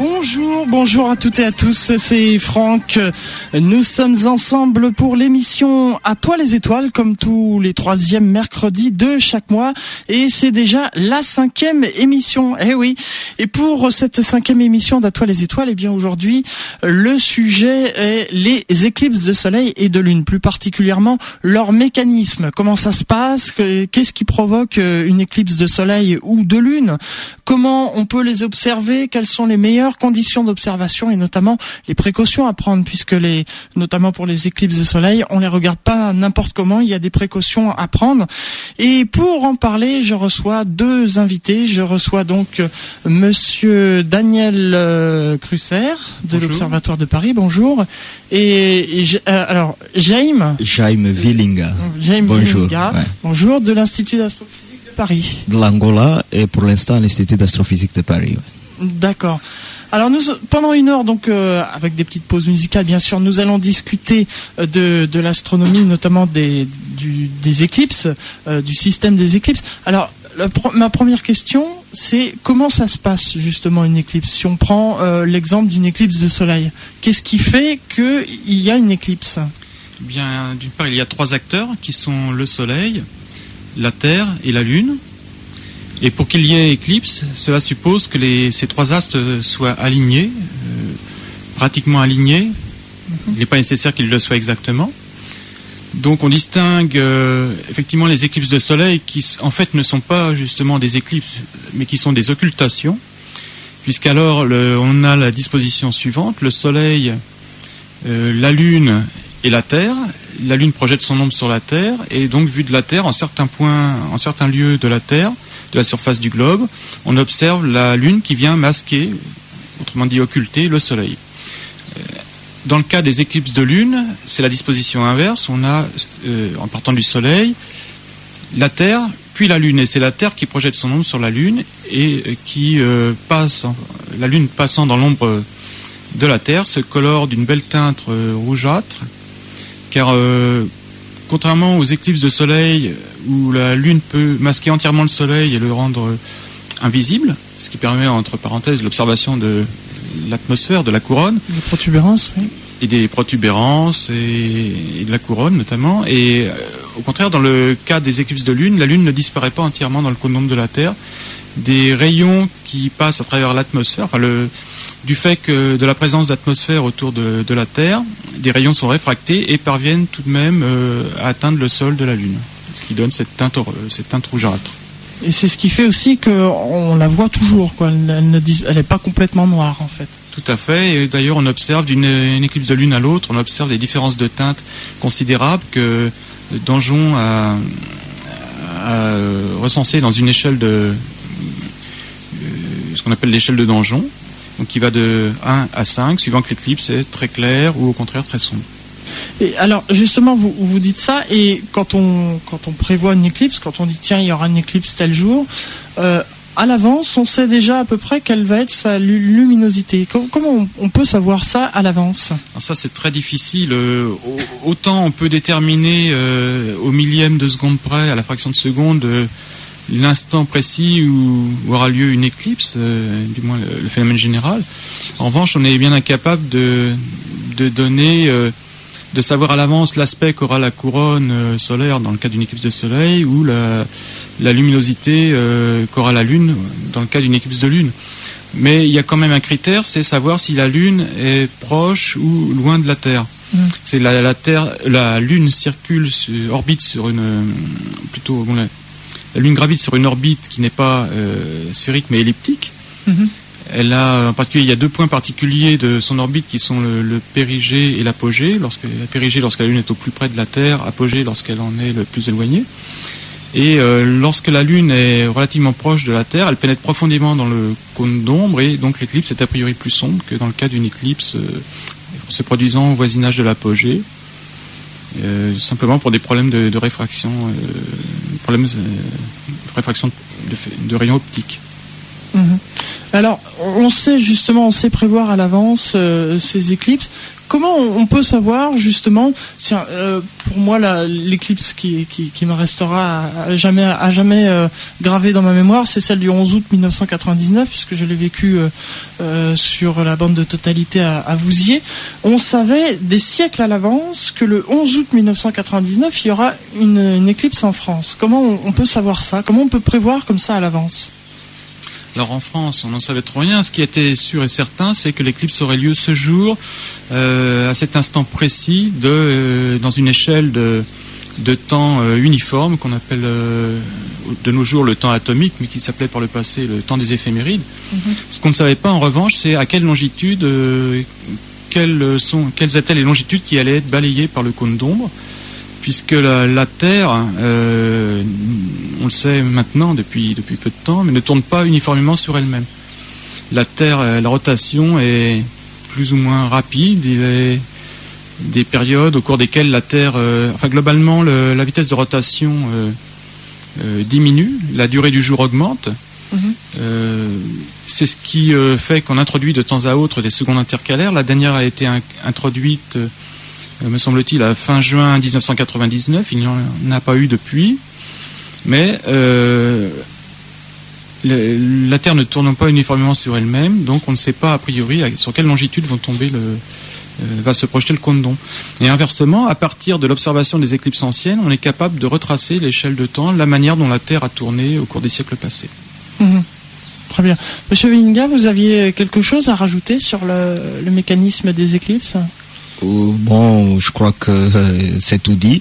Bonjour à toutes et à tous, c'est Franck. Nous sommes ensemble pour l'émission À toi les étoiles, comme tous les 3e mercredis de chaque mois. Et c'est déjà la 5e émission. Eh oui. Et pour cette 5e émission d'À toi les étoiles, eh bien aujourd'hui, le sujet est les éclipses de soleil et de lune, plus particulièrement leur mécanisme. Comment ça se passe? Qu'est-ce qui provoque une éclipse de soleil ou de lune? Comment on peut les observer? Quelles sont les meilleures conditions d'observation et notamment les précautions à prendre, puisque notamment pour les éclipses de soleil, on les regarde pas n'importe comment, il y a des précautions à prendre. Et pour en parler, je reçois 2 invités. Je reçois donc monsieur Daniel Crusser de l'Observatoire de Paris. Bonjour. Et alors Jaime Villinga. Bonjour. Villinga. Ouais. Bonjour, de l'Institut d'astrophysique de Paris. De l'Angola et pour l'instant l'Institut d'astrophysique de Paris. Ouais. D'accord. Alors pendant 1 heure, donc avec des petites pauses musicales, bien sûr, nous allons discuter de l'astronomie, notamment des éclipses, du système des éclipses. Alors ma première question, c'est comment ça se passe justement une éclipse? Si on prend l'exemple d'une éclipse de soleil, qu'est-ce qui fait qu'il y a une éclipse? Eh bien, d'une part, il y a 3 acteurs qui sont le Soleil, la Terre et la Lune. Et pour qu'il y ait éclipse, cela suppose que ces 3 astres soient alignés, pratiquement alignés. Il n'est pas nécessaire qu'ils le soient exactement. Donc on distingue effectivement les éclipses de soleil qui en fait ne sont pas justement des éclipses, mais qui sont des occultations, puisqu'alors on a la disposition suivante: le Soleil, la Lune et la Terre. La Lune projette son ombre sur la Terre, et donc vu de la Terre, en certains points, en certains lieux de la Terre, de la surface du globe, on observe la Lune qui vient masquer, autrement dit occulter, le Soleil. Dans le cas des éclipses de Lune, c'est la disposition inverse. On a, en partant du Soleil, la Terre, puis la Lune. Et c'est la Terre qui projette son ombre sur la Lune et qui la Lune passant dans l'ombre de la Terre se colore d'une belle teinte rougeâtre, car contrairement aux éclipses de Soleil où la Lune peut masquer entièrement le Soleil et le rendre invisible, ce qui permet, entre parenthèses, l'observation de l'atmosphère, de la couronne. Des protubérances, oui. Et des protubérances et de la couronne notamment. Et au contraire, dans le cas des éclipses de Lune, la Lune ne disparaît pas entièrement dans le cône d'ombre de la Terre. Des rayons qui passent à travers l'atmosphère, du fait que de la présence d'atmosphère autour de la Terre, des rayons sont réfractés et parviennent tout de même à atteindre le sol de la Lune, ce qui donne cette teinte rougeâtre. Et c'est ce qui fait aussi qu'on la voit toujours, quoi. Elle n'est pas complètement noire, en fait. Tout à fait. Et d'ailleurs, on observe d'une éclipse de Lune à l'autre, on observe des différences de teinte considérables que Danjon a recensé dans une échelle ce qu'on appelle l'échelle de Danjon, donc qui va de 1 à 5, suivant que l'éclipse est très claire ou au contraire très sombre. Et alors justement, vous dites ça, et quand on prévoit une éclipse, quand on dit tiens, il y aura une éclipse tel jour, à l'avance, on sait déjà à peu près quelle va être sa luminosité. Comment on peut savoir ça à l'avance? Alors ça, c'est très difficile. Autant on peut déterminer au millième de seconde près, à la fraction de seconde, l'instant précis où aura lieu une éclipse, du moins le phénomène général. En revanche, on est bien incapable de donner, de savoir à l'avance l'aspect qu'aura la couronne solaire dans le cas d'une éclipse de soleil, ou la luminosité qu'aura la Lune dans le cas d'une éclipse de Lune. Mais il y a quand même un critère, c'est savoir si la Lune est proche ou loin de la Terre. C'est la Lune orbite sur la Lune gravite sur une orbite qui n'est pas sphérique mais elliptique. Elle a, en particulier, il y a 2 points particuliers de son orbite qui sont le périgée et l'apogée. La périgée lorsque la Lune est au plus près de la Terre, apogée lorsqu'elle en est le plus éloignée. Et lorsque la Lune est relativement proche de la Terre, elle pénètre profondément dans le cône d'ombre, et donc l'éclipse est a priori plus sombre que dans le cas d'une éclipse se produisant au voisinage de l'apogée, simplement pour des problèmes de réfraction, de rayons optiques. Alors, on sait prévoir à l'avance ces éclipses. Comment on peut savoir justement, tiens, pour moi l'éclipse qui me restera à jamais gravée dans ma mémoire, c'est celle du 11 août 1999, puisque je l'ai vécue sur la bande de Totalité à Vouziers. On savait des siècles à l'avance que le 11 août 1999, il y aura une éclipse en France. Comment on peut savoir ça? Comment on peut prévoir comme ça à l'avance? Alors en France, on n'en savait trop rien. Ce qui était sûr et certain, c'est que l'éclipse aurait lieu ce jour, à cet instant précis, dans une échelle de temps uniforme, qu'on appelle de nos jours le temps atomique, mais qui s'appelait par le passé le temps des éphémérides. Ce qu'on ne savait pas en revanche, c'est à quelle longitude, quelles étaient les longitudes qui allaient être balayées par le cône d'ombre, puisque la Terre, on le sait maintenant depuis peu de temps, mais ne tourne pas uniformément sur elle-même. La Terre, la rotation est plus ou moins rapide. Il y a des périodes au cours desquelles la Terre, globalement, la vitesse de rotation diminue, la durée du jour augmente. C'est ce qui fait qu'on introduit de temps à autre des secondes intercalaires. La dernière a été introduite, me semble-t-il, à fin juin 1999. Il n'y en a pas eu depuis. Mais la Terre ne tourne pas uniformément sur elle-même, donc on ne sait pas a priori sur quelle longitude va se projeter le cône d'ombre. Et inversement, à partir de l'observation des éclipses anciennes, on est capable de retracer l'échelle de temps, la manière dont la Terre a tourné au cours des siècles passés. Très bien. Monsieur Vinga, vous aviez quelque chose à rajouter sur le mécanisme des éclipses ? Bon, je crois que c'est tout dit.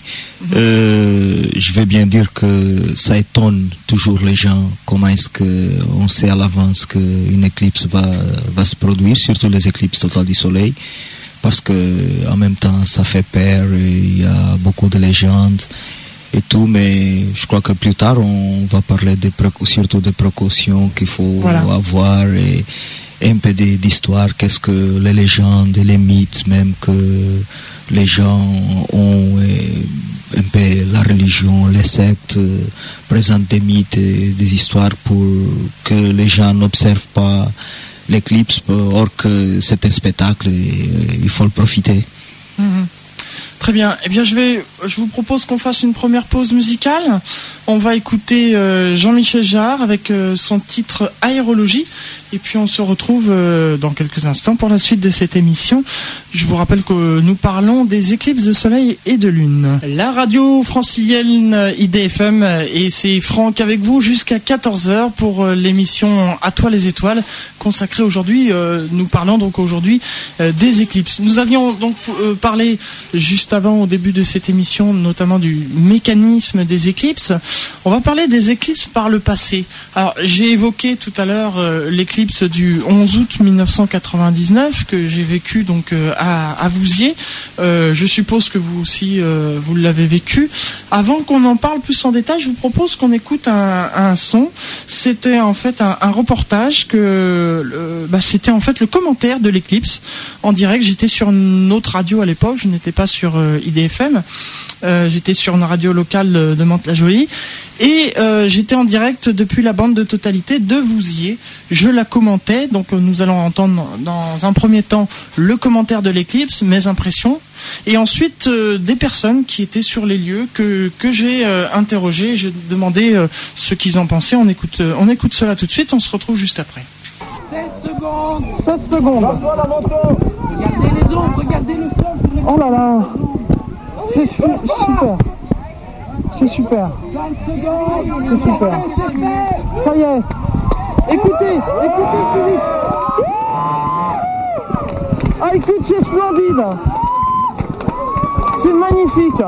Je vais bien dire que ça étonne toujours les gens. Comment est-ce qu'on sait à l'avance qu'une éclipse va se produire, surtout les éclipses totales du Soleil, parce que en même temps ça fait peur, il y a beaucoup de légendes et tout, mais je crois que plus tard on va parler surtout des précautions qu'il faut avoir et un peu d'histoire, qu'est-ce que les légendes et les mythes même que les gens ont, et un peu la religion, les sectes présentent des mythes et des histoires pour que les gens n'observent pas l'éclipse, or que c'est un spectacle et il faut le profiter. Très bien. Eh bien, je vous propose qu'on fasse une première pause musicale. On va écouter Jean-Michel Jarre avec son titre Aérologie. Et puis on se retrouve dans quelques instants pour la suite de cette émission. Je vous rappelle que nous parlons des éclipses de soleil et de lune. La radio francilienne IDFM, et c'est Franck avec vous jusqu'à 14h pour l'émission À toi les étoiles, consacrée aujourd'hui, nous parlons donc aujourd'hui des éclipses. Nous avions donc parlé juste avant, au début de cette émission, notamment du mécanisme des éclipses. On va parler des éclipses par le passé. Alors, j'ai évoqué tout à l'heure l'éclipse du 11 août 1999 que j'ai vécu donc à Vouziers. Je suppose que vous aussi vous l'avez vécu. Avant qu'on en parle plus en détail, je vous propose qu'on écoute un son. C'était en fait un reportage c'était en fait le commentaire de l'éclipse en direct. J'étais sur une autre radio à l'époque, je n'étais pas sur IDFM. J'étais sur une radio locale de Mantes-la-Jolie et j'étais en direct depuis la bande de Totalité de Vouziers. Je la commentais, donc nous allons entendre dans un premier temps le commentaire de l'éclipse, mes impressions, et ensuite des personnes qui étaient sur les lieux que j'ai interrogées. J'ai demandé ce qu'ils en pensaient. On écoute cela tout de suite, on se retrouve juste après. 16 secondes. Regardez les ombres, regardez le sol. Oh là là, c'est super. C'est super. C'est super. Ça y est. Écoutez plus vite. Ah, écoute, c'est splendide. C'est magnifique.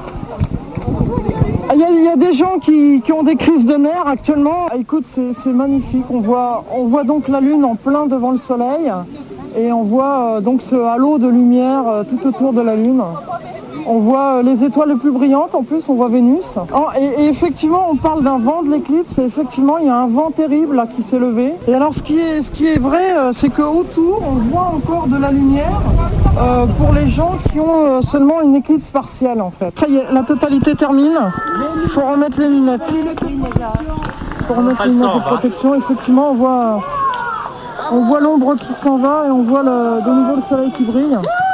Il y a des gens qui ont des crises de nerfs actuellement. Ah, écoute, c'est magnifique. On voit donc la lune en plein devant le soleil. Et on voit donc ce halo de lumière tout autour de la lune. On voit les étoiles les plus brillantes, en plus on voit Vénus. Et effectivement, on parle d'un vent de l'éclipse, et effectivement, il y a un vent terrible là qui s'est levé. Et alors, ce qui est vrai, c'est qu'autour, on voit encore de la lumière pour les gens qui ont seulement une éclipse partielle, en fait. Ça y est, la Totalité termine. Il faut remettre les lunettes. pour remettre les lunettes de protection. Effectivement, on voit l'ombre qui s'en va et on voit de nouveau le soleil qui brille.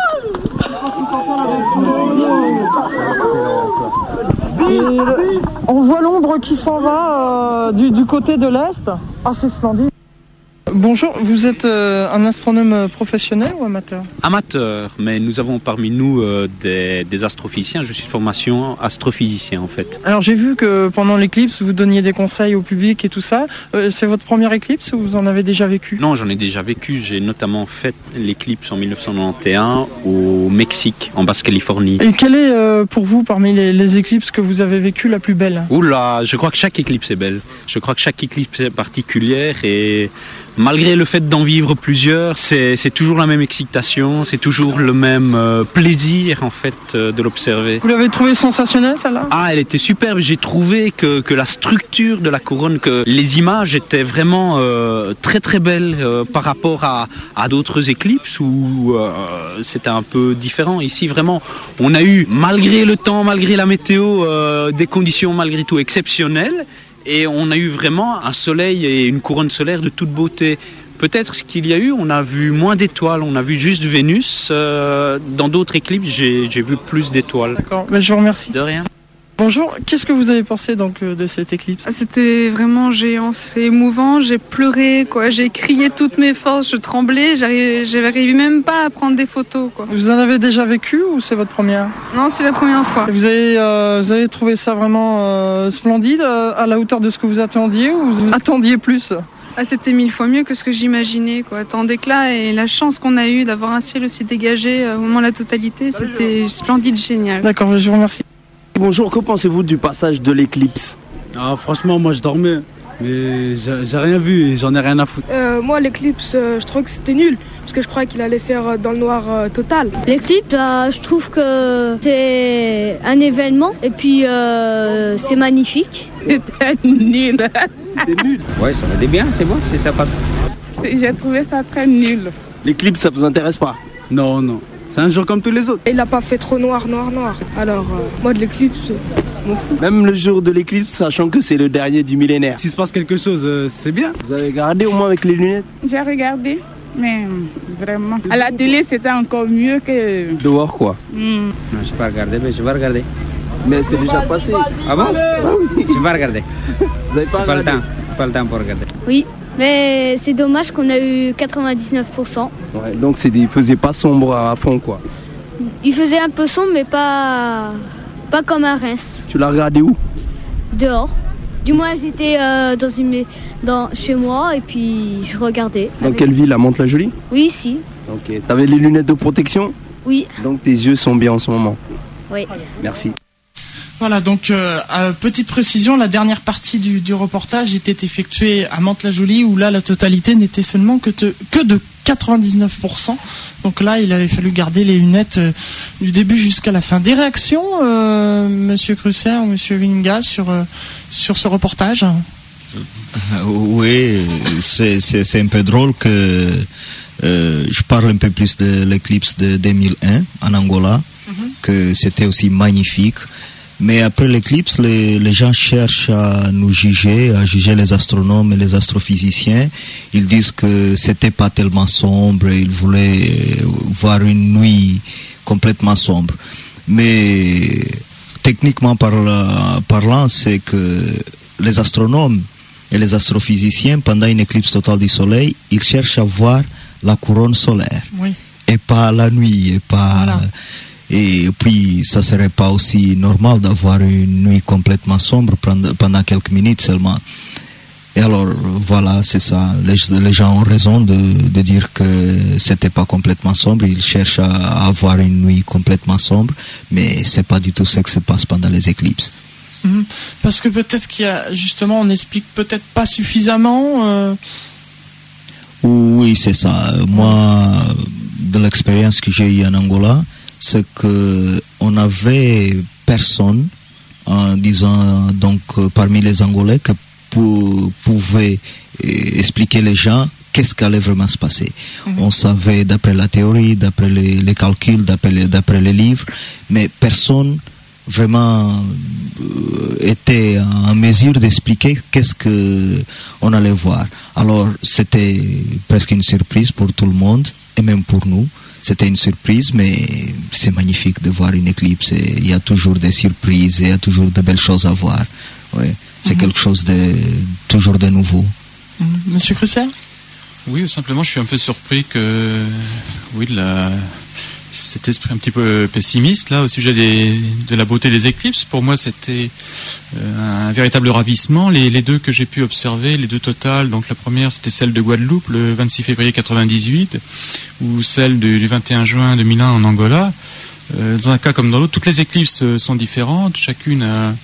On voit l'ombre qui s'en va du côté de l'Est. Ah, c'est splendide. Bonjour, vous êtes un astronome professionnel ou amateur ? Amateur, mais nous avons parmi nous des astrophysiciens. Je suis de formation astrophysicien en fait. Alors j'ai vu que pendant l'éclipse, vous donniez des conseils au public et tout ça. C'est votre première éclipse ou vous en avez déjà vécu ? Non, j'en ai déjà vécu. J'ai notamment fait l'éclipse en 1991 au Mexique, en Basse-Californie. Et quelle est pour vous, parmi les éclipses que vous avez vécues, la plus belle ? Oula, je crois que chaque éclipse est belle. Je crois que chaque éclipse est particulière et malgré le fait d'en vivre plusieurs, c'est toujours la même excitation, c'est toujours le même plaisir en fait de l'observer. Vous l'avez trouvée sensationnelle celle-là ? Ah, elle était superbe. J'ai trouvé que la structure de la couronne, que les images étaient vraiment très très belles par rapport à d'autres éclipses où c'était un peu différent. Ici vraiment, on a eu malgré le temps, malgré la météo, des conditions malgré tout exceptionnelles. Et on a eu vraiment un soleil et une couronne solaire de toute beauté. Peut-être ce qu'il y a eu, on a vu moins d'étoiles, on a vu juste Vénus. Dans d'autres éclipses, j'ai vu plus d'étoiles. D'accord, je vous remercie. De rien. Bonjour, qu'est-ce que vous avez pensé donc de cette éclipse ? C'était vraiment géant, c'est émouvant, j'ai pleuré, quoi. J'ai crié toutes mes forces, je tremblais, j'arrivais même pas à prendre des photos, quoi. Vous en avez déjà vécu ou c'est votre première ? Non, c'est la première fois. Et vous avez trouvé ça vraiment splendide, à la hauteur de ce que vous attendiez ou vous attendiez plus ? Ah, c'était 1000 fois mieux que ce que j'imaginais, quoi. Tant d'éclat et la chance qu'on a eue d'avoir un ciel aussi dégagé au moment de la totalité, c'était splendide, génial. D'accord, je vous remercie. Bonjour, que pensez-vous du passage de l'éclipse ? Ah, franchement, moi je dormais, mais j'ai rien vu et j'en ai rien à foutre. Moi, l'éclipse, je trouve que c'était nul, parce que je croyais qu'il allait faire dans le noir total. L'éclipse, je trouve que c'est un événement et puis c'est magnifique. C'était nul. C'était nul. Ouais, ça va aller bien, c'est bon, si ça passe. J'ai trouvé ça très nul. L'éclipse, ça vous intéresse pas ? Non, non. C'est un jour comme tous les autres. Il n'a pas fait trop noir. Alors, moi de l'éclipse, je m'en fous. Même le jour de l'éclipse, sachant que c'est le dernier du millénaire. S'il se passe quelque chose, c'est bien. Vous avez regardé au moins avec les lunettes ? J'ai regardé, mais vraiment. À la télé, c'était encore mieux que... Dehors, quoi. Non, je n'ai pas regardé, mais je vais regarder. Mais c'est déjà passé. Ah bon ? Oui. Je vais regarder. Vous n'avez pas le temps. Pas le temps pour regarder. Oui, mais c'est dommage qu'on a eu 99%. Ouais, donc il faisait pas sombre à fond, quoi. Il faisait un peu sombre, mais pas comme un Reims. Tu l'as regardé où ? Dehors. Du moins, j'étais chez moi et puis je regardais. Dans quelle ville, à Mantes-la-Jolie ? Oui, ici. Ok. T'avais les lunettes de protection ? Oui. Donc tes yeux sont bien en ce moment. Oui. Merci. Voilà, donc petite précision, la dernière partie du reportage était effectuée à Mantes-la-Jolie où là la totalité n'était seulement que de 99%. Donc là il avait fallu garder les lunettes du début jusqu'à la fin. Des réactions, Monsieur Crusser ou Monsieur Vinga sur ce reportage ? Oui, c'est un peu drôle que je parle un peu plus de l'éclipse de 2001 en Angola, que c'était aussi magnifique. Mais après l'éclipse, les gens cherchent à nous juger, à juger les astronomes et les astrophysiciens. Ils disent que c'était pas tellement sombre, ils voulaient voir une nuit complètement sombre. Mais techniquement parlant, c'est que les astronomes et les astrophysiciens, pendant une éclipse totale du Soleil, ils cherchent à voir la couronne solaire, oui, et pas la nuit, et pas... Voilà. Et puis, ça serait pas aussi normal d'avoir une nuit complètement sombre pendant quelques minutes seulement. Et alors, voilà, c'est ça. Les gens ont raison de dire que c'était pas complètement sombre. Ils cherchent à avoir une nuit complètement sombre, mais c'est pas du tout ce qui se passe pendant les éclipses. Parce que peut-être qu'il y a, justement, on n'explique peut-être pas suffisamment. Oui, c'est ça. Moi, de l'expérience que j'ai eue en Angola, c'est que on avait personne, disons donc parmi les Angolais, qui pouvait expliquer les gens qu'est-ce qui allait vraiment se passer. On savait d'après la théorie, d'après les calculs, d'après les livres, mais personne vraiment était en mesure d'expliquer qu'est-ce que on allait voir. Alors c'était presque une surprise pour tout le monde et même pour nous. C'était une surprise, mais c'est magnifique de voir une éclipse. Et il y a toujours des surprises, et il y a toujours de belles choses à voir. Ouais, c'est quelque chose de toujours de nouveau. Monsieur Crusser ? Oui, simplement, je suis un peu surpris que, oui, cet esprit un petit peu pessimiste là au sujet de la beauté des éclipses. Pour moi, c'était un véritable ravissement. Les deux que j'ai pu observer, les deux totales, donc la première c'était celle de Guadeloupe le 26 février 98 ou celle du 21 juin 2001 en Angola. Dans un cas comme dans l'autre, toutes les éclipses sont différentes, chacune a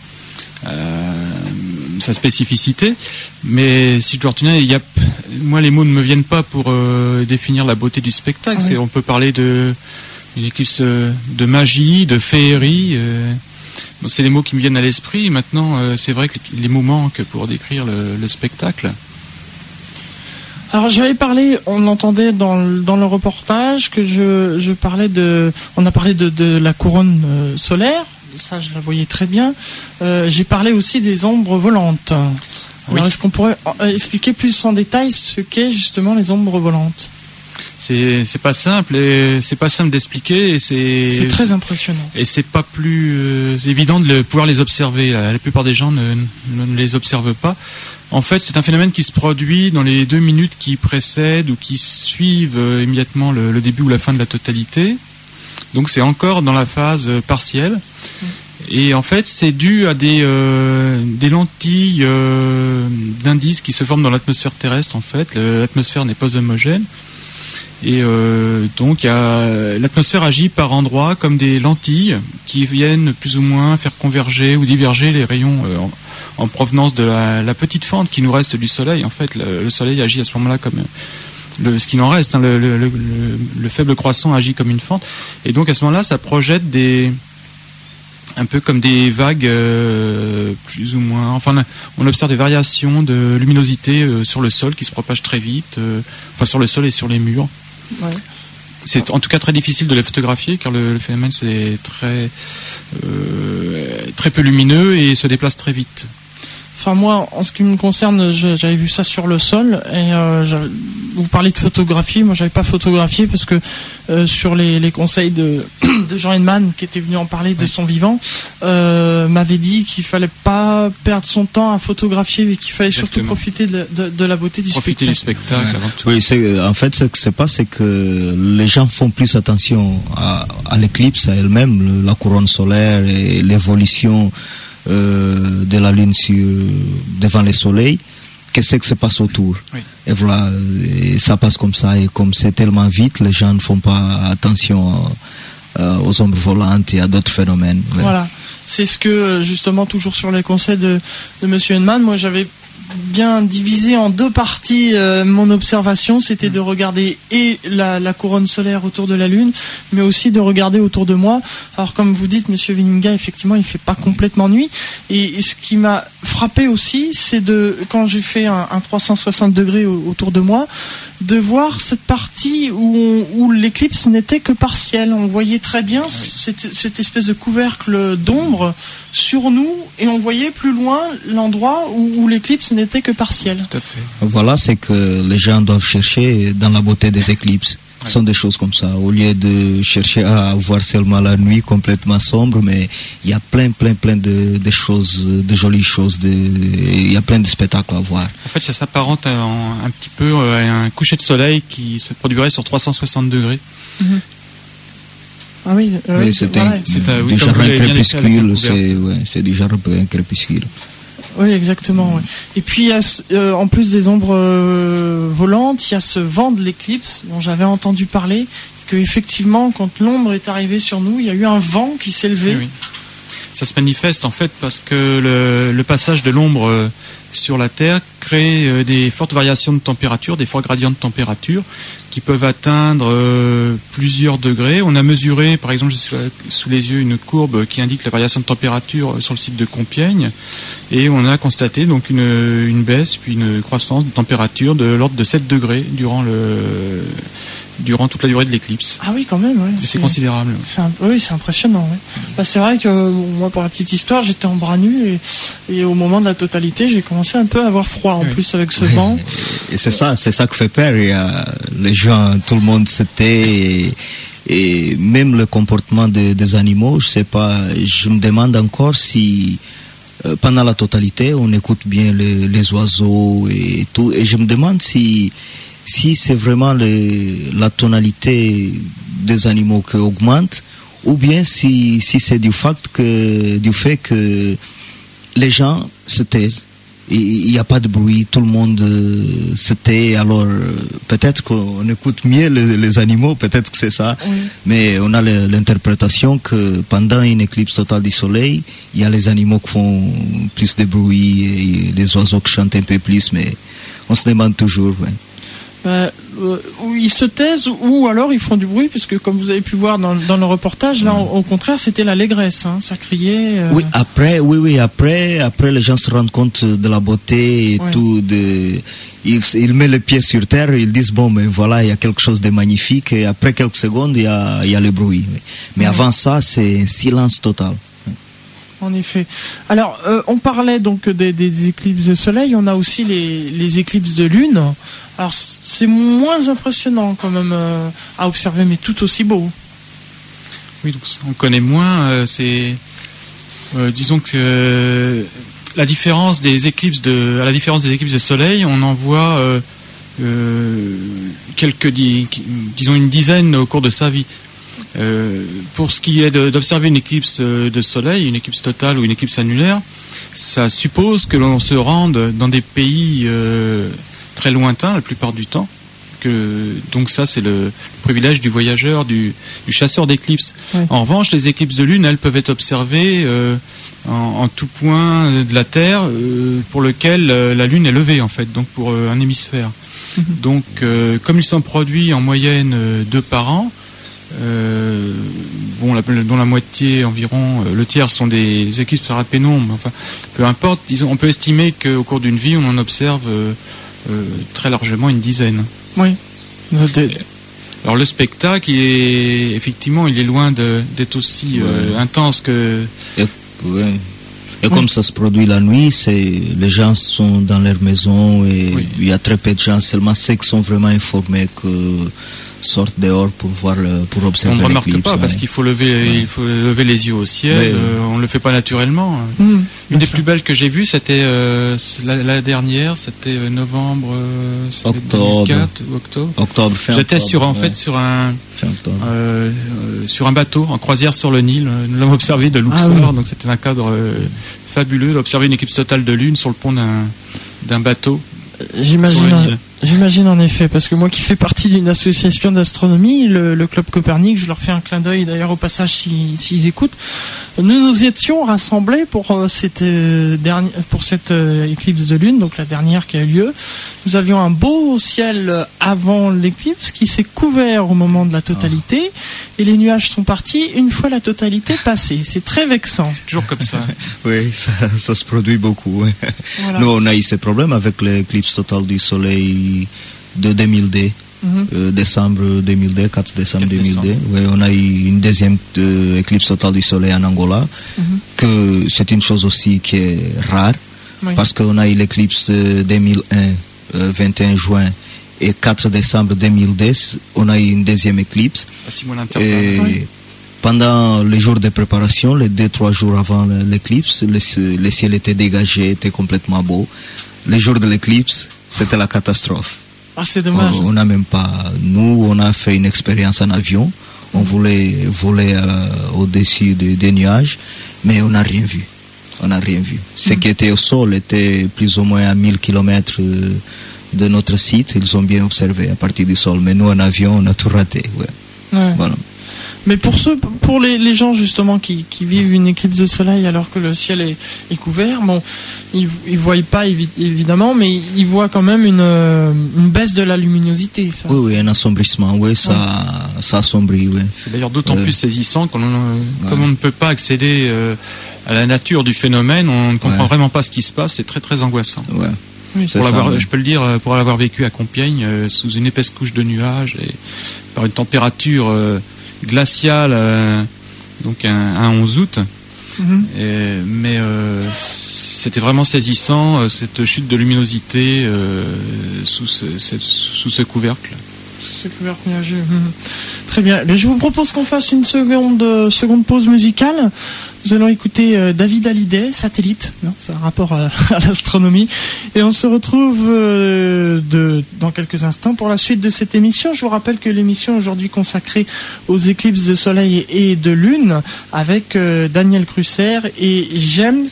sa spécificité, mais si je dois retenir, moi les mots ne me viennent pas pour définir la beauté du spectacle. On peut parler une éclipse de magie, de féerie. C'est les mots qui me viennent à l'esprit. Maintenant, c'est vrai que les mots manquent pour décrire le spectacle. Alors j'avais parlé, on entendait dans le reportage que on a parlé de la couronne solaire. Ça, je la voyais très bien. J'ai parlé aussi des ombres volantes. Alors, est-ce qu'on pourrait expliquer plus en détail ce qu'est justement les ombres volantes ? C'est pas simple d'expliquer et c'est très impressionnant. Et c'est pas plus évident de pouvoir les observer. La plupart des gens ne les observent pas. En fait, c'est un phénomène qui se produit dans les 2 minutes qui précèdent ou qui suivent immédiatement le début ou la fin de la totalité. Donc c'est encore dans la phase partielle. Et en fait, c'est dû à des lentilles d'indices qui se forment dans l'atmosphère terrestre. En fait, l'atmosphère n'est pas homogène. Et donc l'atmosphère agit par endroits comme des lentilles qui viennent plus ou moins faire converger ou diverger les rayons en provenance de la petite fente qui nous reste du Soleil. En fait, le Soleil agit à ce moment-là comme ce qu'il en reste. Le faible croissant agit comme une fente. Et donc à ce moment-là, ça projette un peu comme des vagues plus ou moins. Enfin, on observe des variations de luminosité sur le sol qui se propagent très vite, sur le sol et sur les murs. Ouais. C'est en tout cas très difficile de les photographier car le phénomène c'est très peu lumineux et se déplace très vite. Enfin moi, en ce qui me concerne, j'avais vu ça sur le sol et vous parlez de photographie, moi j'avais pas photographié parce que sur les conseils de Jean Heinemann qui était venu en parler de son vivant, m'avait dit qu'il fallait pas perdre son temps à photographier mais qu'il fallait surtout profiter de la beauté du spectacle. Du spectacle avant tout. Oui, en fait ce qui se passe c'est que les gens font plus attention à l'éclipse à elle-même, la couronne solaire et l'évolution de la Lune devant le Soleil, qu'est-ce que se passe autour. Oui. Et voilà, et ça passe comme ça, et comme c'est tellement vite, les gens ne font pas attention aux ombres volantes et à d'autres phénomènes. Ouais. Voilà, c'est ce que justement toujours sur les conseils de Monsieur Heinemann, moi j'avais bien divisé en 2 parties mon observation, c'était de regarder et la couronne solaire autour de la Lune, mais aussi de regarder autour de moi. Alors comme vous dites, Monsieur Wieninga, effectivement, il fait pas complètement nuit. Et ce qui m'a frappé aussi, c'est quand j'ai fait un 360 degrés autour de moi, de voir cette partie où l'éclipse n'était que partielle. On voyait très bien cette espèce de couvercle d'ombre sur nous et on voyait plus loin l'endroit où l'éclipse n'était que partielle. Tout à fait. Voilà, c'est que les gens doivent chercher dans la beauté des éclipses. Ce sont des choses comme ça, au lieu de chercher à voir seulement la nuit complètement sombre, mais il y a plein de choses, de jolies choses, il y a plein de spectacles à voir. En fait, ça s'apparente un petit peu à un coucher de soleil qui se produirait sur 360 degrés. Mm-hmm. Ah oui, c'est du genre un crépuscule, c'est du genre un crépuscule. Oui, exactement. Oui. Et puis, en plus des ombres volantes, il y a ce vent de l'éclipse dont j'avais entendu parler, que effectivement, quand l'ombre est arrivée sur nous, il y a eu un vent qui s'est levé. Oui. Ça se manifeste en fait parce que le passage de l'ombre sur la Terre crée des fortes variations de température, des forts gradients de température qui peuvent atteindre plusieurs degrés. On a mesuré, par exemple, j'ai sous les yeux une courbe qui indique la variation de température sur le site de Compiègne et on a constaté donc une baisse puis une croissance de température de l'ordre de 7 degrés durant durant toute la durée de l'éclipse. Ah oui, quand même, ouais. C'est considérable. Oui, c'est impressionnant. Ouais. Bah, c'est vrai que moi, pour la petite histoire, j'étais en bras nus et au moment de la totalité, j'ai commencé un peu à avoir froid en plus avec ce vent. Et c'est ça qui fait peur. Les gens, tout le monde se tait et même le comportement des animaux, je sais pas. Je me demande encore si pendant la totalité, on écoute bien les oiseaux et tout. Et je me demande si c'est vraiment la tonalité des animaux qui augmente, ou bien si c'est du fait que les gens se taisent. Il n'y a pas de bruit, tout le monde se tait, alors peut-être qu'on écoute mieux les animaux, peut-être que c'est ça, oui. Mais on a l'interprétation que pendant une éclipse totale du soleil, il y a les animaux qui font plus de bruit et les oiseaux qui chantent un peu plus, mais on se demande toujours. Ouais. Où ils se taisent ou alors ils font du bruit, puisque comme vous avez pu voir dans le reportage, là au contraire c'était l'allégresse, hein, ça criait. Oui, après les gens se rendent compte de la beauté et tout. Ils mettent les pieds sur terre, ils disent bon, mais voilà, il y a quelque chose de magnifique, et après quelques secondes il y a le bruit. Mais avant ça, c'est un silence total. En effet. Alors, on parlait donc des éclipses de soleil, on a aussi les éclipses de lune. Alors, c'est moins impressionnant quand même à observer, mais tout aussi beau. Oui, donc on connaît moins. Disons que à la différence des éclipses de soleil, on en voit disons une dizaine au cours de sa vie. Pour ce qui est d'observer une éclipse de soleil, une éclipse totale ou une éclipse annulaire, ça suppose que l'on se rende dans des pays très lointains la plupart du temps. Donc ça, c'est le privilège du voyageur, du chasseur d'éclipses. Oui. En revanche, les éclipses de lune, elles peuvent être observées en tout point de la Terre pour lequel la lune est levée, en fait, donc pour un hémisphère. Mm-hmm. Donc, comme ils sont produits en moyenne 2 par an, dont la moitié environ, le tiers sont des éclipses par pénombre, enfin, peu importe, disons, on peut estimer qu'au cours d'une vie, on en observe très largement une dizaine. Oui. Alors le spectacle, il est loin d'être aussi intense que... Et comme ça se produit la nuit, les gens sont dans leur maison et il y a très peu de gens, seulement ceux qui sont vraiment informés que sortent dehors pour observer l'éclipse. On ne remarque pas parce qu'il faut lever les yeux au ciel. On ne le fait pas naturellement. Une des plus belles que j'ai vues, c'était la dernière, c'était novembre, octobre. 2004 ou octobre. Octobre, fin J'étais octobre, sur un bateau en croisière sur le Nil. Nous l'avons observé de Luxor, donc c'était un cadre fabuleux d'observer une éclipse totale de lune sur le pont d'un bateau. J'imagine en effet, parce que moi qui fais partie d'une association d'astronomie, le Club Copernic, je leur fais un clin d'œil d'ailleurs au passage s'ils écoutent, nous étions rassemblés pour cette éclipse de lune, donc la dernière qui a eu lieu. Nous avions un beau ciel avant l'éclipse qui s'est couvert au moment de la totalité, et les nuages sont partis une fois la totalité passée. C'est très vexant. C'est toujours comme ça. Oui, ça se produit beaucoup. Oui. Voilà. Nous, on a eu ces problèmes avec l'éclipse totale du soleil de 2002. Décembre 2002, 4 décembre 2002. Oui, on a eu une deuxième éclipse totale du soleil en Angola, que c'est une chose aussi qui est rare, parce qu'on a eu l'éclipse 2001, 21 juin, et 4 décembre 2010, on a eu une deuxième éclipse. Et pendant les jours de préparation, les 2-3 jours avant l'éclipse, le ciel était dégagé, était complètement beau. Les jours de l'éclipse, c'était la catastrophe. Ah, c'est dommage. On n'a même pas... Nous, on a fait une expérience en avion. On voulait voler au-dessus des nuages, mais on n'a rien vu. Ce qui était au sol était plus ou moins à 1000 km de notre site. Ils ont bien observé à partir du sol. Mais nous, en avion, on a tout raté. Voilà. Mais pour les gens justement qui vivent une éclipse de soleil alors que le ciel est couvert, bon, ils voient pas évidemment, mais ils voient quand même une baisse de la luminosité. Ça. Oui, un assombrissement, ça assombrit. Oui. C'est d'ailleurs d'autant plus saisissant comme on ne peut pas accéder à la nature du phénomène, on ne comprend vraiment pas ce qui se passe, c'est très très angoissant. Ouais. Oui, je peux le dire, pour l'avoir vécu à Compiègne, sous une épaisse couche de nuages et par une température glaciale, donc un 11 août. Mais c'était vraiment saisissant, cette chute de luminosité sous ce couvercle. Sous ce couvercle nuageux. Très bien. Je vous propose qu'on fasse une seconde pause musicale. Nous allons écouter David Hallyday, Satellite. C'est un rapport à l'astronomie. Et on se retrouve dans quelques instants pour la suite de cette émission. Je vous rappelle que l'émission est aujourd'hui consacrée aux éclipses de soleil et de lune avec Daniel Crusser et Jaime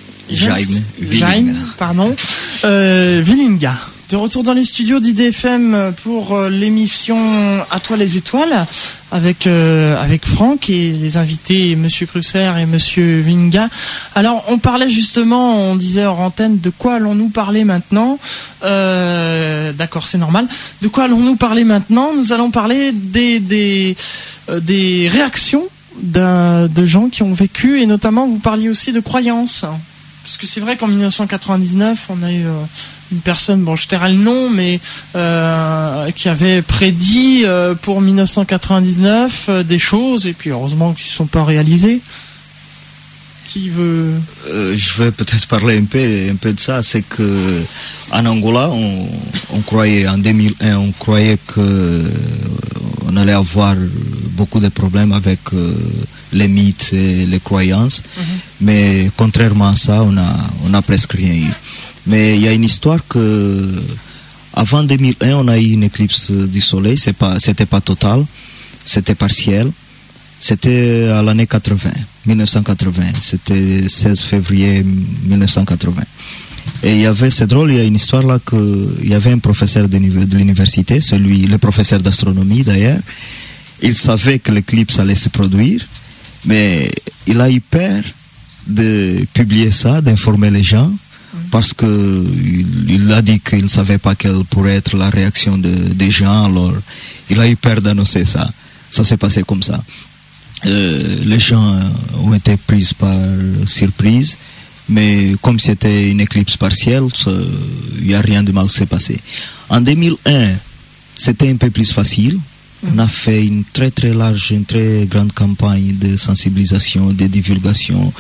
Villinga. De retour dans les studios d'IDFM pour l'émission À toi les étoiles avec Franck et les invités Monsieur Crusser et Monsieur Villinga. Alors on parlait justement, on disait hors antenne, de quoi allons-nous parler maintenant ? D'accord, c'est normal. De quoi allons-nous parler maintenant ? Nous allons parler des réactions de gens qui ont vécu, et notamment vous parliez aussi de croyances. Parce que c'est vrai qu'en 1999, on a eu une personne, je tairai le nom, mais qui avait prédit pour 1999 des choses, et puis heureusement qu'ils ne sont pas réalisées. Qui veut Je vais peut-être parler un peu de ça. C'est que en Angola, on croyait en 2001, on croyait que on allait avoir beaucoup de problèmes avec les mythes et les croyances, mais contrairement à ça, on a presque rien eu. Mais il y a une histoire que avant 2001, on a eu une éclipse du soleil. C'était pas total, c'était partiel. C'était à l'année 1980. C'était 16 février 1980. Et c'est drôle, il y a une histoire là il y avait un professeur de l'université, le professeur d'astronomie d'ailleurs. Il savait que l'éclipse allait se produire, mais il a eu peur de publier ça, d'informer les gens, parce que il a dit qu'il ne savait pas quelle pourrait être la réaction des gens, alors il a eu peur d'annoncer ça. Ça s'est passé comme ça. Les gens ont été pris par surprise, mais comme c'était une éclipse partielle, il n'y a rien de mal qui s'est passé. En 2001, c'était un peu plus facile. On a fait une très grande campagne de sensibilisation, de divulgation.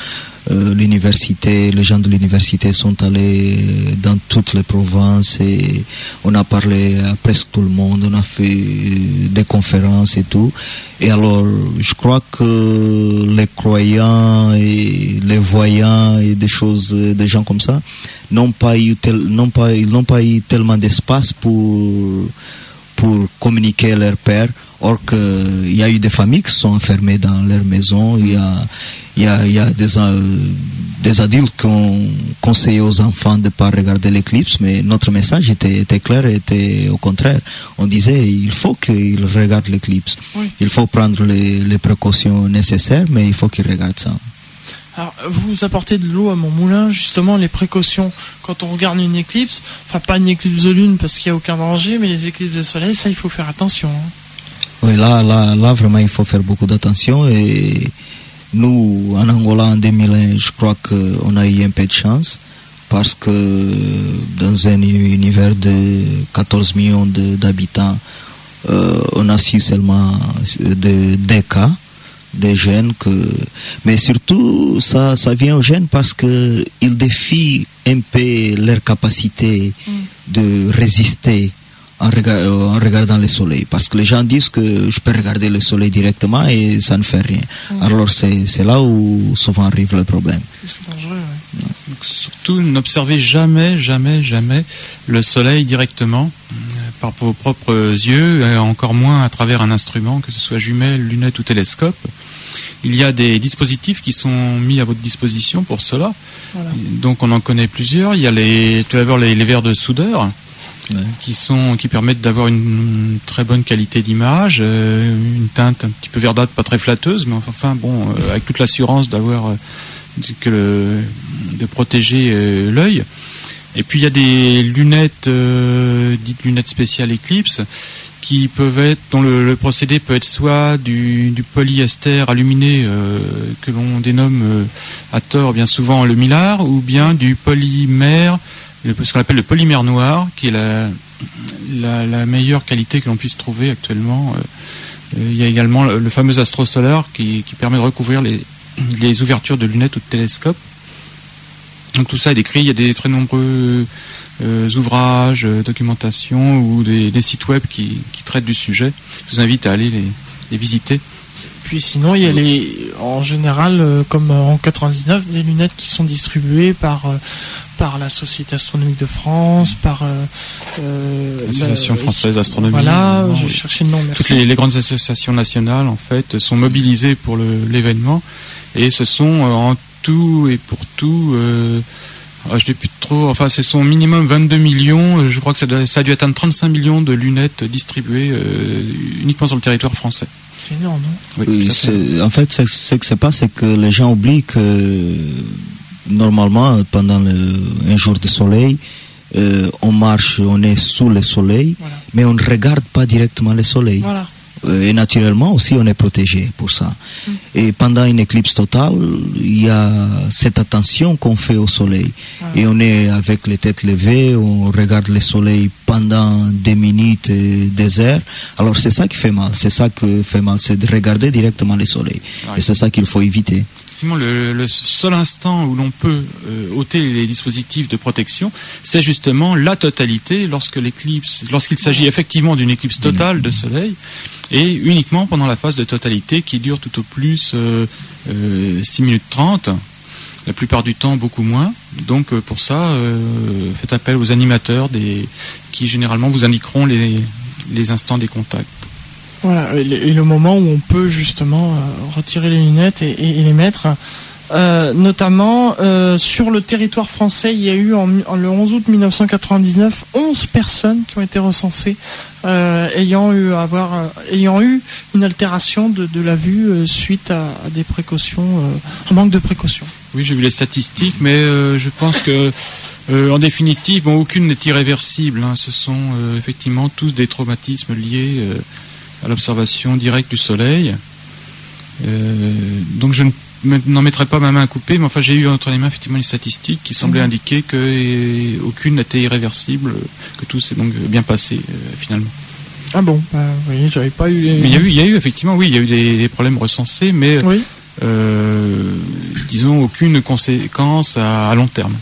Les gens de l'université sont allés dans toutes les provinces et on a parlé à presque tout le monde, on a fait des conférences et tout. Et alors, je crois que les croyants et les voyants et des gens comme ça, n'ont pas eu tellement d'espace pour communiquer leur père. Or qu'il y a eu des familles qui sont enfermées dans leur maison. Il y a des adultes qui ont conseillé aux enfants de ne pas regarder l'éclipse, mais notre message était clair et était au contraire. On disait il faut qu'ils regardent l'éclipse. Oui. Il faut prendre les précautions nécessaires, mais il faut qu'ils regardent ça. Alors, vous apportez de l'eau à mon moulin, justement, les précautions quand on regarde une éclipse, enfin pas une éclipse de lune parce qu'il n'y a aucun danger, mais les éclipses de soleil, ça il faut faire attention. Oui, là vraiment il faut faire beaucoup d'attention, et nous en Angola en 2001, je crois qu'on a eu un peu de chance parce que dans un univers de 14 millions d'habitants, on a su seulement des cas. Des jeunes mais surtout ça vient aux jeunes parce que ils défient un peu leur capacité de résister en regardant le soleil, parce que les gens disent que je peux regarder le soleil directement et ça ne fait rien. Alors c'est là où souvent arrive le problème. C'est dangereux, ouais. Donc, surtout n'observez jamais le soleil directement par vos propres yeux, encore moins à travers un instrument, que ce soit jumelle, lunette ou télescope. Il y a des dispositifs qui sont mis à votre disposition pour cela. Voilà. Donc on en connaît plusieurs. Il y a tout d'abord les verres de soudeur, qui permettent d'avoir une très bonne qualité d'image, une teinte un petit peu verdâtre, pas très flatteuse, mais enfin bon, avec toute l'assurance de protéger l'œil. Et puis il y a des lunettes, dites lunettes spéciales Eclipse, qui peuvent être, dont le procédé peut être soit du polyester aluminé que l'on dénomme à tort bien souvent le mylar, ou bien du polymère ce qu'on appelle le polymère noir, qui est la meilleure qualité que l'on puisse trouver actuellement. Il y a également le fameux Astro-Solar qui permet de recouvrir les ouvertures de lunettes ou de télescopes. Donc tout ça est décrit, il y a des très nombreux ouvrages, documentation ou des sites web qui traitent du sujet. Je vous invite à aller les visiter. Puis sinon, il y a en général, comme en 99, des lunettes qui sont distribuées par la Société astronomique de France, par l'Association française d'astronomie. Voilà, je cherchais le nom. Merci. Toutes les grandes associations nationales, en fait, sont mobilisées pour l'événement, et ce sont en tout et pour tout, je n'ai plus trop, enfin, ce sont minimum 22 millions. Je crois que ça a dû atteindre 35 millions de lunettes distribuées uniquement sur le territoire français. C'est énorme, non? Oui, en fait, ce qui se passe, c'est que les gens oublient que normalement, pendant un jour de soleil, on marche, on est sous le soleil, voilà. Mais on ne regarde pas directement le soleil. Voilà. Et naturellement aussi, on est protégé pour ça. Et pendant une éclipse totale, il y a cette attention qu'on fait au soleil. Voilà. Et on est avec les têtes levées, on regarde le soleil pendant des minutes et des heures. Alors c'est ça qui fait mal. C'est ça qui fait mal, c'est de regarder directement le soleil. Ouais. Et c'est ça qu'il faut éviter. Le seul instant où l'on peut ôter les dispositifs de protection, c'est justement la totalité lorsqu'il s'agit effectivement d'une éclipse totale de soleil, et uniquement pendant la phase de totalité qui dure tout au plus 6 minutes 30, la plupart du temps beaucoup moins. Donc pour ça, faites appel aux animateurs qui généralement vous indiqueront les instants des contacts. Voilà, et le moment où on peut justement retirer les lunettes et les mettre. Notamment sur le territoire français, il y a eu le 11 août 1999 11 personnes qui ont été recensées ayant eu une altération de la vue suite à des précautions, un manque de précautions. Oui, j'ai vu les statistiques, mais je pense que en définitive, aucune n'est irréversible. Hein. Ce sont effectivement tous des traumatismes liés à l'observation directe du soleil. Donc je n'en mettrai pas ma main à couper, mais enfin j'ai eu entre les mains effectivement les statistiques qui semblaient indiquer qu'aucune n'était irréversible, que tout s'est donc bien passé finalement. Ah bon, oui, j'avais pas eu. Mais il y a eu effectivement, oui, il y a eu des problèmes recensés, mais oui. Disons aucune conséquence à long terme.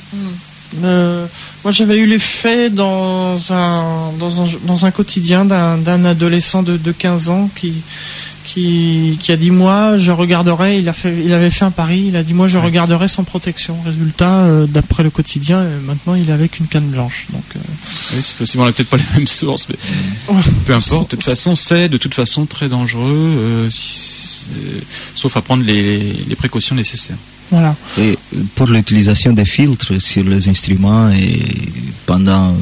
Moi, j'avais eu les faits dans un quotidien d'un adolescent de 15 ans qui a dit moi je regarderai, il avait fait un pari, il a dit moi je regarderai sans protection. Résultat, d'après le quotidien, maintenant il est avec une canne blanche. Donc oui, c'est possible, on n'a peut-être pas les mêmes sources, mais peu importe. De toute façon, c'est de toute façon très dangereux, sauf à prendre les précautions nécessaires. Voilà. Et pour l'utilisation des filtres sur les instruments et pendant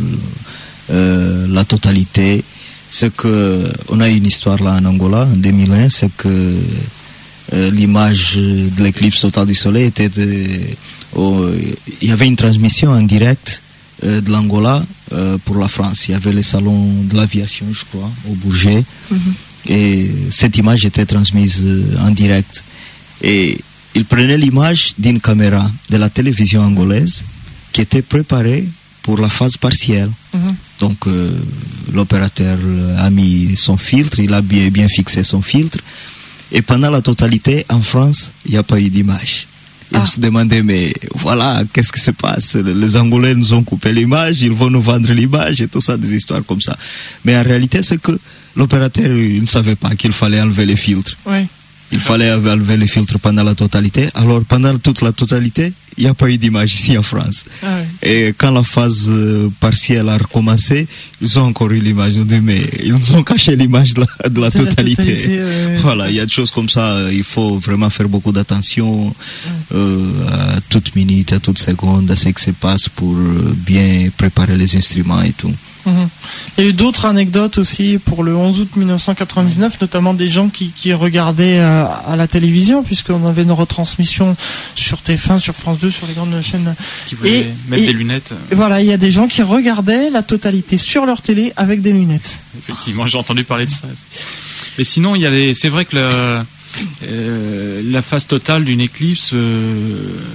la totalité, c'est que on a une histoire là en Angola en 2001, c'est que l'image de l'éclipse totale du soleil était il y avait une transmission en direct de l'Angola pour la France. Il y avait le salon de l'aviation, je crois, au Bourget, et cette image était transmise en direct. Et il prenait l'image d'une caméra de la télévision angolaise qui était préparée pour la phase partielle. Donc l'opérateur a mis son filtre, il a bien fixé son filtre, et pendant la totalité, en France, il n'y a pas eu d'image. Et on se demandait, mais voilà, qu'est-ce qui se passe? Les Angolais nous ont coupé l'image, ils vont nous vendre l'image, et tout ça, des histoires comme ça. Mais en réalité, c'est que l'opérateur, il ne savait pas qu'il fallait enlever les filtres. Oui. Il fallait enlever les filtres pendant la totalité. Alors, pendant toute la totalité, il n'y a pas eu d'image ici en France. Ah oui. Et quand la phase partielle a recommencé, ils ont encore eu l'image. Mais ils nous ont caché l'image de la totalité. Voilà, il y a des choses comme ça. Il faut vraiment faire beaucoup d'attention à toute minute, à toute seconde, à ce qui se passe pour bien préparer les instruments et tout. Il y a eu d'autres anecdotes aussi pour le 11 août 1999, notamment des gens qui regardaient à la télévision, puisqu'on avait une retransmission sur TF1, sur France 2, sur les grandes chaînes. Qui voulaient mettre des lunettes. Voilà, il y a des gens qui regardaient la totalité sur leur télé avec des lunettes. Effectivement, j'ai entendu parler de ça. Mais sinon, c'est vrai que la phase totale d'une éclipse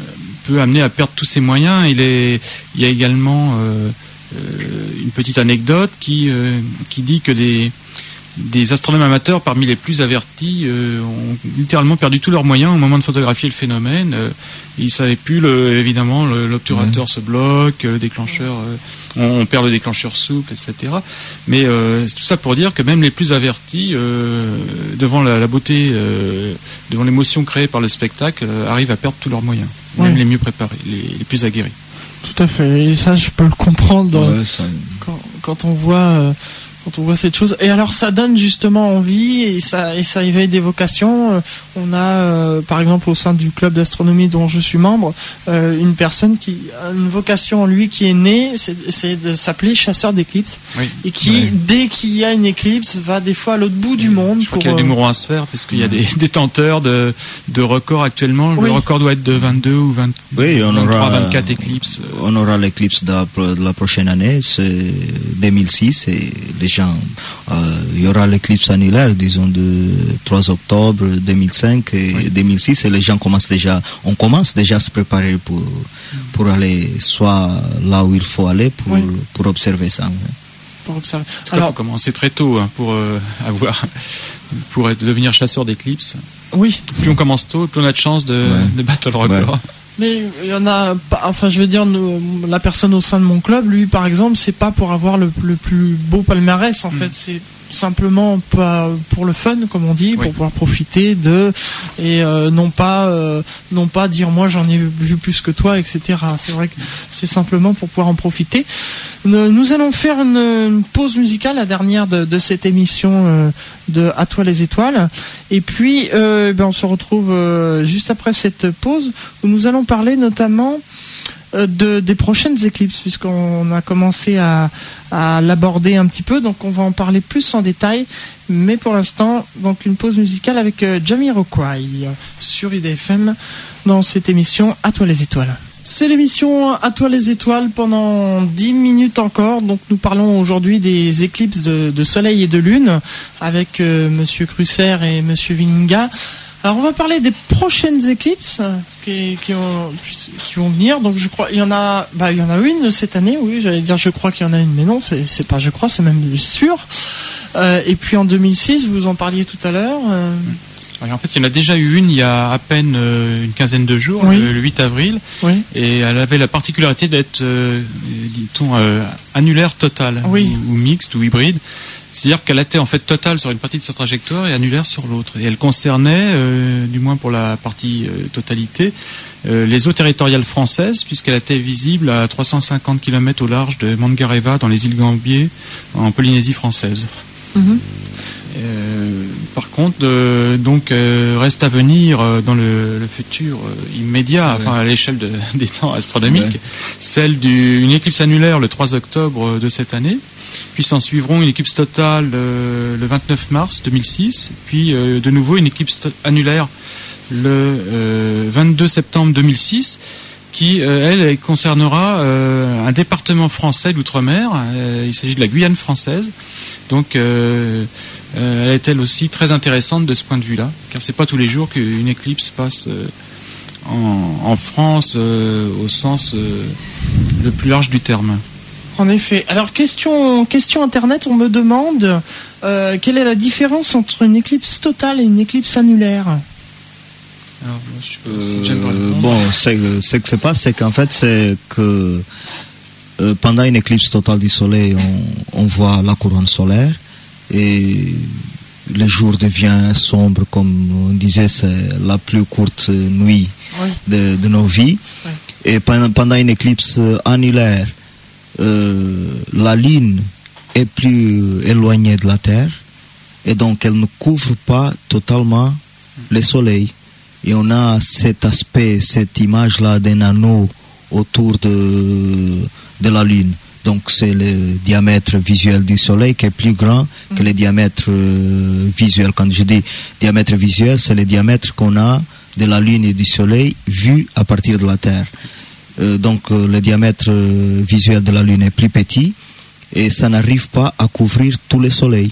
peut amener à perdre tous ses moyens. Il y a également une petite anecdote qui dit que des astronomes amateurs parmi les plus avertis ont littéralement perdu tous leurs moyens au moment de photographier le phénomène. Ils savaient plus, évidemment, l'obturateur se bloque, le déclencheur, on perd le déclencheur souple, etc. Mais tout ça pour dire que même les plus avertis, devant la beauté, devant l'émotion créée par le spectacle, arrivent à perdre tous leurs moyens, même les mieux préparés, les plus aguerris. Tout à fait, et ça je peux le comprendre quand on voit cette chose. Et alors ça donne justement envie et ça éveille des vocations. On a par exemple au sein du club d'astronomie dont je suis membre une personne qui a une vocation en lui qui est née, c'est de s'appeler chasseur d'éclipses, et qui dès qu'il y a une éclipse va des fois à l'autre bout du monde. Je crois qu'il y a du mourant à se faire parce qu'il y a des détenteurs de records actuellement. Le record doit être de 22 ou 23, 24 éclipses. On aura l'éclipse de la prochaine année, c'est 2006, et les gens, il y aura l'éclipse annulaire, disons, de 3 octobre 2005 et 2006, et les gens commence déjà à se préparer pour aller soit là où il faut aller pour observer ça. Pour observer. Alors, il faut commencer très tôt pour devenir chasseur d'éclipses. Oui. Plus on commence tôt, plus on a de chances de battre le record. Ouais. Mais il y en a, enfin je veux dire, la personne au sein de mon club, lui par exemple, c'est pas pour avoir le plus beau palmarès en fait, c'est simplement pas pour le fun comme on dit, pour pouvoir profiter et non pas dire moi j'en ai vu plus que toi, etc. C'est vrai que c'est simplement pour pouvoir en profiter. Nous allons faire une pause musicale, la dernière de cette émission de À toi les étoiles, et puis on se retrouve juste après cette pause où nous allons parler notamment des prochaines éclipses, puisqu'on a commencé à l'aborder un petit peu, donc on va en parler plus en détail, mais pour l'instant donc une pause musicale avec Jamiroquai sur IDFM dans cette émission À toi les étoiles. C'est l'émission À toi les étoiles pendant 10 minutes encore. Donc nous parlons aujourd'hui des éclipses de soleil et de lune avec Monsieur Crusser et Monsieur Vinga. Alors on va parler des prochaines éclipses qui vont venir. Donc je crois il y en a une cette année. Oui, j'allais dire je crois qu'il y en a une, mais non, c'est pas je crois, c'est même sûr. Et puis en 2006, vous en parliez tout à l'heure. En fait, il y en a déjà eu une il y a à peine une quinzaine de jours, le 8 avril, et elle avait la particularité d'être, dit-on, annulaire totale, ou mixte, ou hybride. C'est-à-dire qu'elle était en fait totale sur une partie de sa trajectoire et annulaire sur l'autre. Et elle concernait, du moins pour la partie totalité, les eaux territoriales françaises, puisqu'elle était visible à 350 km au large de Mangareva, dans les îles Gambier, en Polynésie française. Par contre, reste à venir dans le futur immédiat, à l'échelle des temps astronomiques, celle d'une éclipse annulaire le 3 octobre de cette année, puis s'en suivront une éclipse totale le 29 mars 2006, puis de nouveau une éclipse annulaire le 22 septembre 2006, qui, elle, concernera un département français d'outre-mer. Il s'agit de la Guyane française. Donc, elle est elle aussi très intéressante de ce point de vue-là, car c'est pas tous les jours qu'une éclipse passe en France au sens le plus large du terme. En effet. Alors question internet, on me demande quelle est la différence entre une éclipse totale et une éclipse annulaire. Alors, je sais pas si j'aime répondre. Ce que se passe, c'est qu'en fait, c'est que pendant une éclipse totale du soleil, on voit la couronne solaire et le jour devient sombre, comme on disait, c'est la plus courte nuit de nos vies. Et pendant une éclipse annulaire, la Lune est plus éloignée de la Terre et donc elle ne couvre pas totalement le Soleil. Et on a cet aspect, cette image-là d'un anneau autour de la Lune. Donc c'est le diamètre visuel du Soleil qui est plus grand que le diamètre visuel. Quand je dis diamètre visuel, c'est le diamètre qu'on a de la Lune et du Soleil vu à partir de la Terre. Donc le diamètre visuel de la Lune est plus petit et ça n'arrive pas à couvrir tout le Soleil.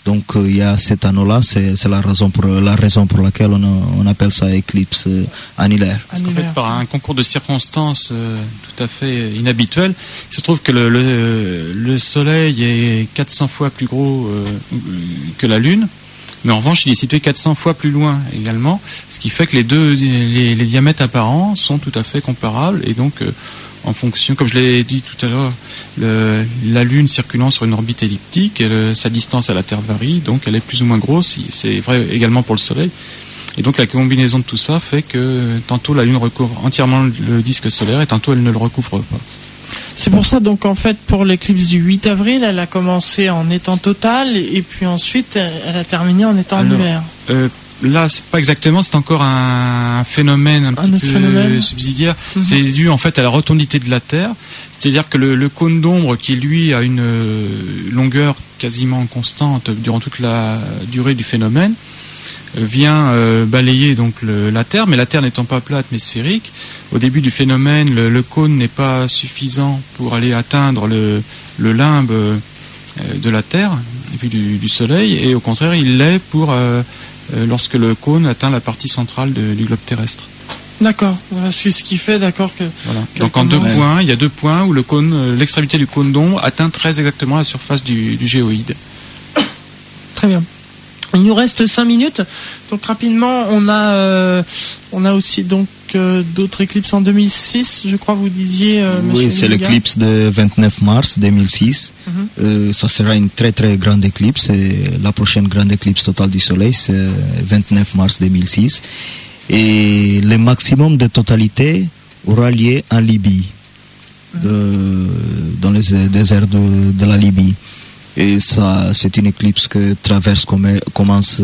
Donc il y a cet anneau-là, c'est la raison pour laquelle on appelle ça éclipse annulaire. Parce qu'en fait, par un concours de circonstances tout à fait inhabituel, il se trouve que le Soleil est 400 fois plus gros que la Lune, mais en revanche, il est situé 400 fois plus loin également, ce qui fait que les diamètres apparents sont tout à fait comparables, et donc en fonction, comme je l'ai dit tout à l'heure, la Lune circulant sur une orbite elliptique, sa distance à la Terre varie, donc elle est plus ou moins grosse. C'est vrai également pour le Soleil. Et donc la combinaison de tout ça fait que tantôt la Lune recouvre entièrement le disque solaire et tantôt elle ne le recouvre pas. C'est pour ça, donc en fait, pour l'éclipse du 8 avril, elle a commencé en étant totale et puis ensuite elle a terminé en étant annulaire. Là, c'est pas exactement, c'est encore un phénomène un petit peu subsidiaire. C'est dû en fait à la rotondité de la Terre. C'est-à-dire que le cône d'ombre, qui lui a une longueur quasiment constante durant toute la durée du phénomène, vient balayer donc la Terre, mais la Terre n'étant pas plate mais sphérique, au début du phénomène, le cône n'est pas suffisant pour aller atteindre le limbe de la Terre, et puis du Soleil, et au contraire, il l'est pour lorsque le cône atteint la partie centrale du globe terrestre. D'accord, c'est ce qui fait, d'accord, que... Voilà. Donc en il y a 2 points où l'extrémité du cône d'ombre atteint très exactement la surface du géoïde. Très bien. Il nous reste 5 minutes, donc rapidement, on a aussi donc d'autres éclipses en 2006, je crois vous disiez. Oui, c'est l'éclipse de 29 mars 2006. Ça sera une très très grande éclipse. Et la prochaine grande éclipse totale du Soleil, c'est 29 mars 2006. Et le maximum de totalité aura lieu en Libye, dans les déserts de la Libye. Et ça, c'est une éclipse que commence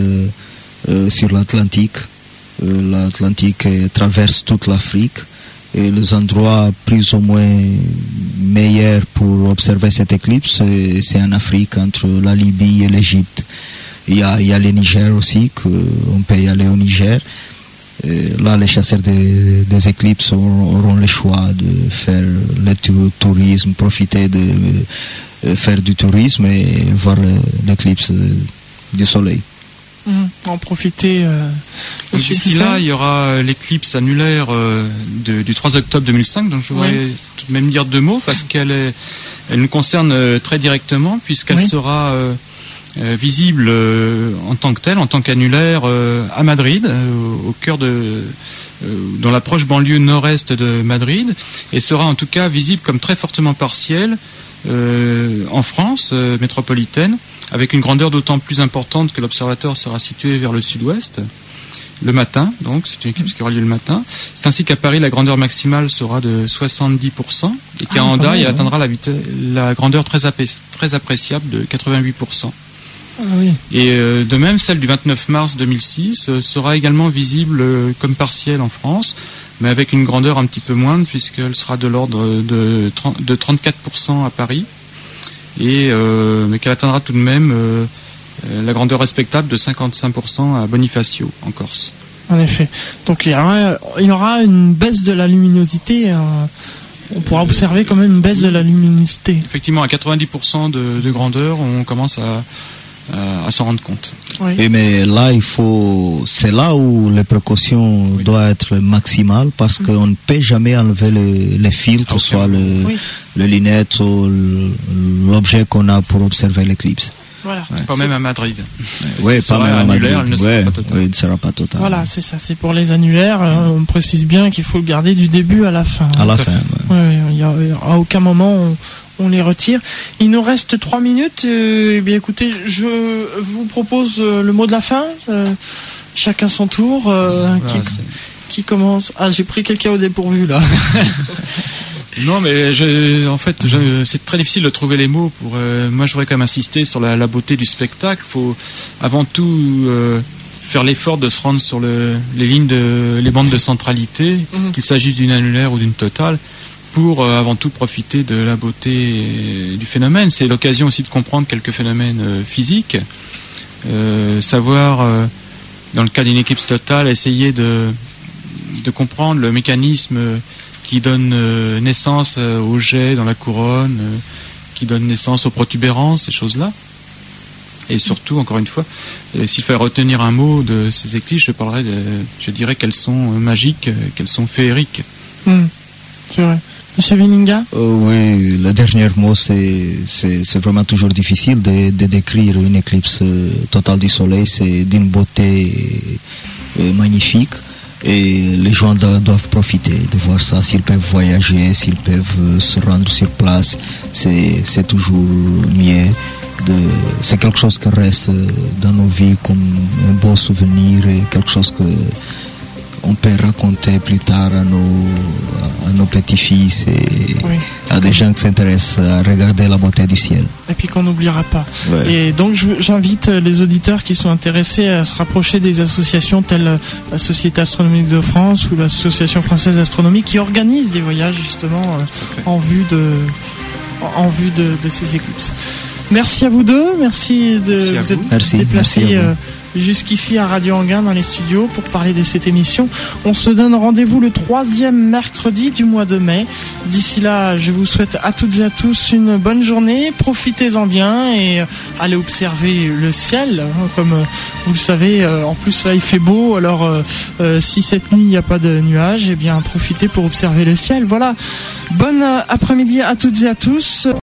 sur l'Atlantique. L'Atlantique traverse toute l'Afrique. Et les endroits plus ou moins meilleurs pour observer cette éclipse, c'est en Afrique, entre la Libye et l'Égypte. Il y a le Niger aussi, qu'on peut y aller au Niger. Et là, les chasseurs des éclipses auront le choix de faire le tourisme, profiter de faire du tourisme et voir l'éclipse du Soleil. En profiter. D'ici là, il y aura l'éclipse annulaire du 3 octobre 2005, donc je voudrais tout de même dire 2 mots, parce qu'elle nous concerne très directement, puisqu'elle sera visible en tant que telle, en tant qu'annulaire, à Madrid, au cœur dans la proche banlieue nord-est de Madrid, et sera en tout cas visible comme très fortement partielle en France métropolitaine, avec une grandeur d'autant plus importante que l'observateur sera situé vers le sud-ouest le matin, donc c'est une éclipse qui aura lieu le matin. C'est ainsi qu'à Paris, la grandeur maximale sera de 70%, et qu'à Hendaye, elle atteindra la grandeur très appréciable de 88%. Et de même, celle du 29 mars 2006 sera également visible comme partielle en France, mais avec une grandeur un petit peu moindre, puisqu'elle sera de l'ordre de 34% à Paris, mais qu'elle atteindra tout de même la grandeur respectable de 55% à Bonifacio, en Corse. En effet. Donc il y aura une baisse de la luminosité. On pourra observer quand même une baisse de la luminosité. Effectivement, à 90% de grandeur, on commence à s'en rendre compte. Et mais là, c'est là où les précautions doivent être maximales, parce qu'on ne peut jamais enlever les filtres, soit les lunettes ou l'objet qu'on a pour observer l'éclipse. Voilà. Pas même à Madrid. Oui, pas même à Madrid. Elle ne sera pas totale. Voilà, c'est ça. C'est pour les annulaires. On précise bien qu'il faut le garder du début à la fin. À la fin. Il y a à aucun moment on les retire. Il nous reste 3 minutes. Eh bien, écoutez, je vous propose le mot de la fin. Chacun son tour. Qui commence? Ah, j'ai pris quelqu'un au dépourvu là. Non, mais c'est très difficile de trouver les mots. Moi, je voudrais quand même insister sur la beauté du spectacle. Il faut avant tout faire l'effort de se rendre sur les bandes de centralité, qu'il s'agisse d'une annulaire ou d'une totale, pour avant tout profiter de la beauté du phénomène. C'est l'occasion aussi de comprendre quelques phénomènes physiques, savoir, dans le cas d'une éclipse totale, essayer de comprendre le mécanisme qui donne naissance aux jets dans la couronne, qui donne naissance aux protubérances, ces choses-là. Et surtout, encore une fois, s'il fallait retenir un mot de ces éclipses, je dirais qu'elles sont magiques, qu'elles sont féeriques. C'est vrai. Monsieur Vininga? Oui, le dernier mot, c'est vraiment toujours difficile de décrire une éclipse totale du soleil. C'est d'une beauté magnifique. Et les gens doivent profiter de voir ça, s'ils peuvent voyager, s'ils peuvent se rendre sur place, c'est toujours mieux. C'est quelque chose qui reste dans nos vies comme un beau souvenir et quelque chose qu'on peut raconter plus tard à nos petits-fils et à des gens qui s'intéressent à regarder la beauté du ciel. Et puis qu'on n'oubliera pas. Ouais. Et donc j'invite les auditeurs qui sont intéressés à se rapprocher des associations telles la Société astronomique de France ou l'Association française d'astronomie qui organisent des voyages justement en vue de ces éclipses. Merci à vous deux, merci de vous être déplacés jusqu'ici à Radio Anguin dans les studios pour parler de cette émission. On se donne rendez-vous le 3e mercredi du mois de mai. D'ici là, je vous souhaite à toutes et à tous une bonne journée. Profitez-en bien et allez observer le ciel. Comme vous le savez, en plus là il fait beau. Alors si cette nuit il n'y a pas de nuages, eh bien profitez pour observer le ciel. Voilà. Bon après-midi à toutes et à tous.